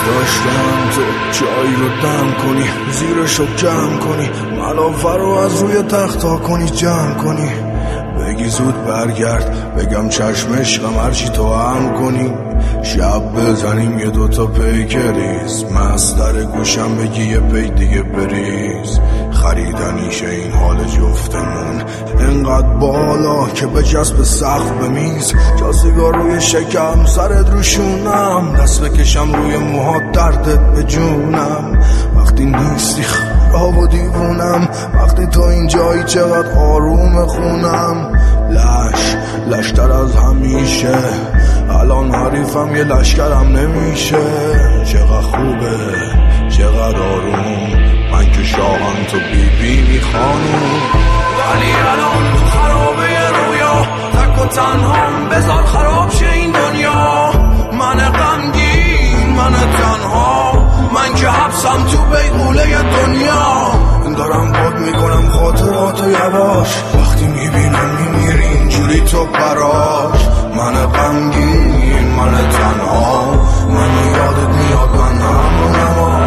داشتم تو جایی رو دم کنی، زیرشو جمع کنی، ملافه رو از روی تختا کنی جمع کنی، بگی زود برگرد بگم چشم عشقم هرچی تو هم کنی، شب بزنیم یه دوتا پیکریز، مصدر گوشم بگی یه پی دیگه بریز، خریدنیشه این حال جفتمون انقدر بالا که به جسب سخت بمیز، جا سیگار روی شکم سرت روشونم، دست بکشم روی موهات دردت به جونم، وقتی نیستی خراب و دیوونم، وقتی تو اینجایی چقدر آروم خونم، لشتر از همیشه، الان حریفم یه لشکرم نمیشه، چقدر خوبه چقدر آروم، من که شاهم تو بیبینی خانوم، ولی الان تو خرابه رویا تک و تنهام، بذار خراب شه این دنیا، من غمگین من تنها، من که حبسم تو بیغوله دنیا، دارم باد میکنم خاطراتو یواش، وقتی میبینم میمیری اینجوری تو براش، من غمگین من تنها، من یادت میاد من همونم.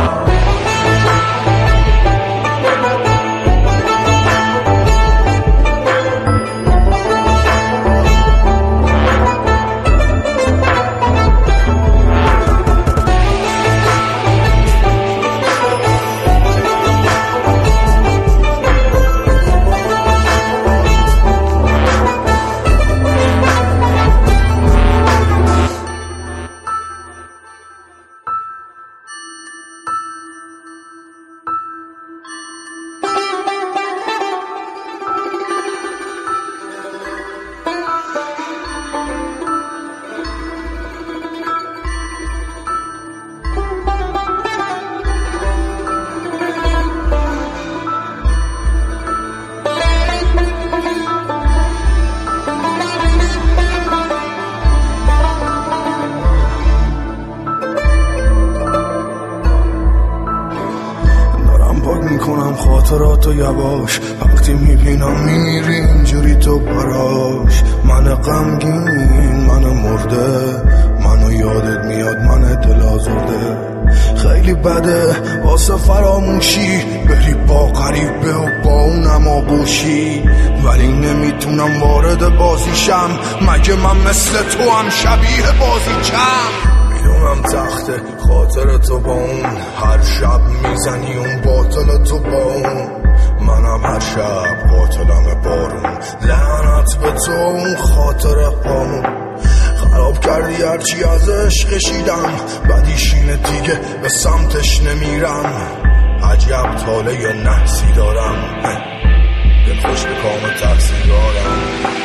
میکنم خاطراتو یواش، وقتی میبینم میمیری اینجوری تو براش، من غمگین من مرده، منو یادت میاد من دل آزرده، خیلی بده واسه فراموشی بری با غریبه و با اونم آغوشی، ولی نمیتونم وارد بازیشم، مگه من مثل تو هم شبیه بازیچم، میدونم تخته خاطر تو با اون، هر شب میزنی اون باطل تو با اون، منم هر شب قاتلم بارون، لعنت به تو اون خاطر هامون، خراب کردی هرچی از عشق کشیدم، بدیشینه دیگه به سمتش نمیرم، عجب طاله نحسی دارم، دل خوش به کام تحصیل دارم.